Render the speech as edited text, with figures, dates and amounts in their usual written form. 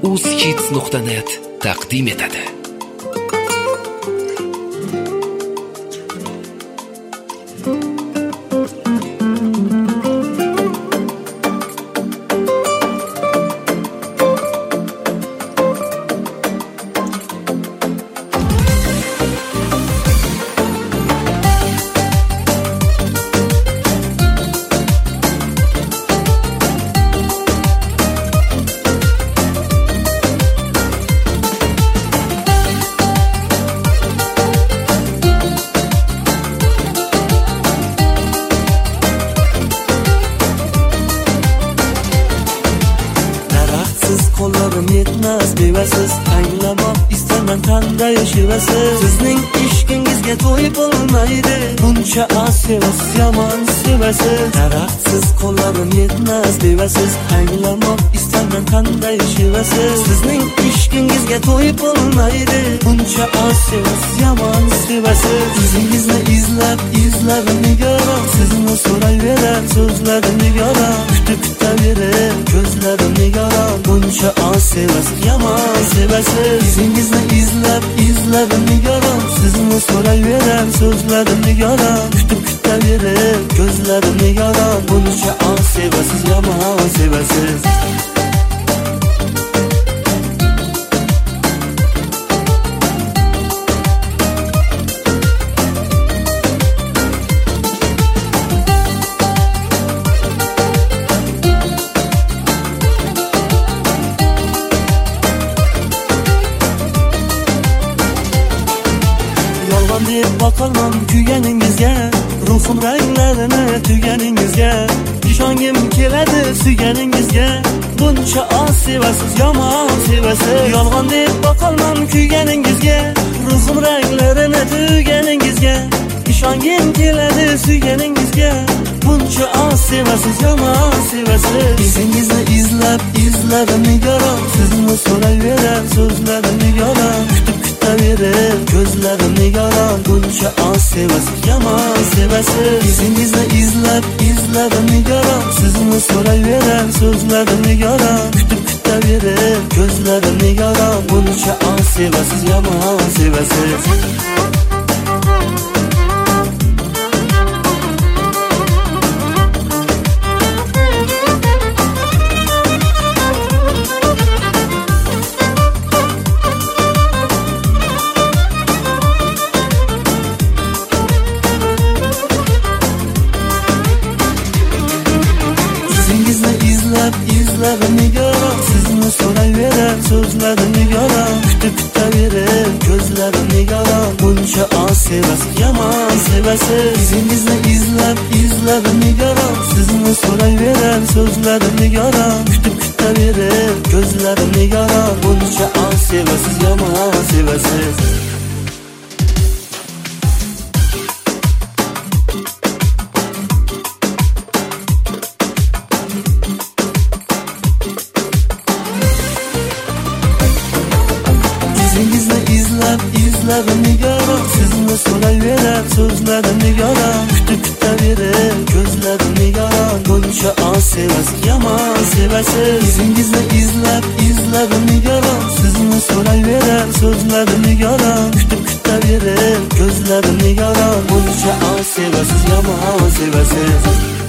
uzkids.net taqdim etadi. Qo'llarim yetmas bevasiz, anglamoq istaman qanday shivasiz. Sizning ishqingizga to'yib bo'lmaydi, buncha sevasiz, yomon sevasiz. Daraxtsiz qo'llarim yetmas bevasiz, anglamoq istaman qanday shivasiz. Sizning ishqingizga to'yib bo'lmaydi, buncha sevasiz, yomon sevasiz. Yuzingizni izlab nigoram, sizni so'rayverar so'zlarim nigoram. Kutaverar ko'zlarim nigoram, buncha sevasiz, yomon sevasiz. Yuzingizni izlab nigoram, sizni so'rayverar so'zlarim nigoram. Kutaverar ko'zlarim nigoram, buncha sevasiz, yomon sevasiz. Deb boqolmam kuyganingizga, ruhim ranglarini tuganingizga. Ishongim keladi suyganingizga, buncha sevasiz, yomon sevasiz. Yolg'on deb boqolmam kuyganingizga, ruhim ranglarini tuganingizga. Ishongim keladi suyganingizga, buncha sevasiz, yomon sevasiz. Izingizni izlab nigoram, sizni so'rayverar so'zlarim nigoram. Kutaverar ko'zlarim nigoram, buncha sevasiz, yomon sevasiz. Izingizni izlab nigoram, sizni so'rayverar so'zlarim nigoram. Kutaverar ko'zlarim nigoram, buncha sevasiz, yomon sevasiz. Izlab nigoram, sizni so'rayverar so'zlarim nigoram. Kutaverar ko'zlarim nigoram, buncha sevasiz, yomon sevasiz. Izingizni izlab nigoram, sizni so'rayverar so'zlarim nigoram. Kutaverar ko'zlarim nigoram, buncha sevasiz, yomon sevasiz. Izlab nigoram, sizni so'rayverar so'zlarim nigoram. Kutaverar ko'zlarim nigoram, buncha sevasiz, yomon sevasiz. Izingizni izlab nigoram, sizni so'rayverar so'zlarim nigoram. Kutaverar ko'zlarim nigoram, buncha sevasiz, yomon sevasiz.